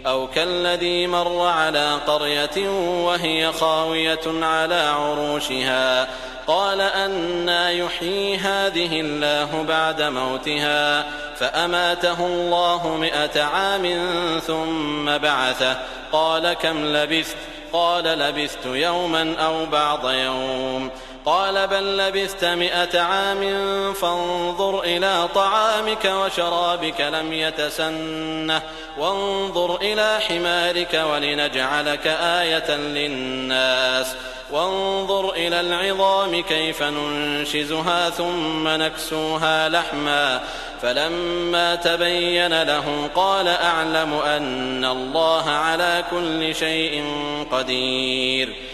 أو كالذي مر على قرية وهي خاوية على عروشها قال أنى يحيي هذه الله بعد موتها فأماته الله 100 عام ثم بعثه قال كم لبثت قال لبثت يوما أو بعض يوم قال بل لبثت 100 عام فانظر إلى طعامك وشرابك لم يتسنه وانظر إلى حمارك ولنجعلك آية للناس وانظر إلى العظام كيف ننشزها ثم نكسوها لحما فلما تبين له قال أعلم أن الله على كل شيء قدير